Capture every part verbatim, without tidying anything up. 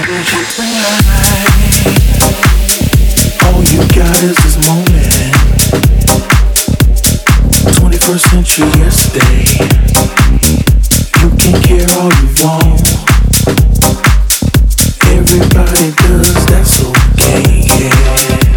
All you got is this moment. twenty-first century yesterday. You can care all you want. Everybody does, that's okay, yeah.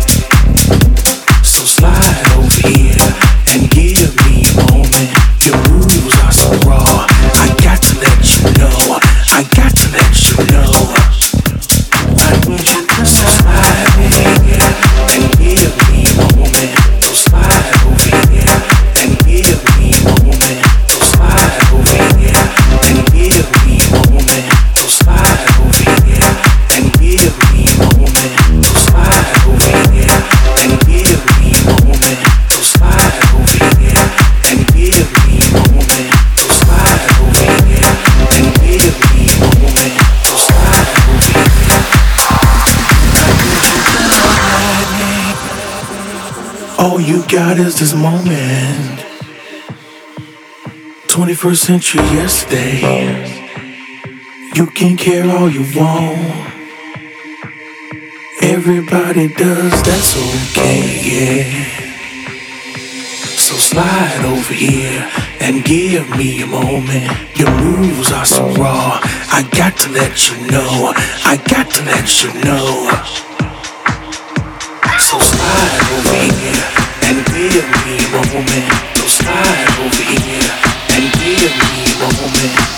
So slide over here and give me a moment. Your moves are so raw. I got to let you know. I got to let you know. I need you to slide over here and give me a moment. So slide over here and give me a moment. So slide over here and give me a moment. So slide over here and give me a moment. So slide over here and give me a moment. So slide over here and give me a moment. So slide over here and give me a moment. So slide over here. All you got is this moment. twenty-first century yesterday. You can care all you want. Everybody does, that's okay, yeah. So slide over here and give me a moment. Your moves are so raw. I got to let you know. I got to let you know. So slide over here and give me a moment. So slide over here and give me a moment.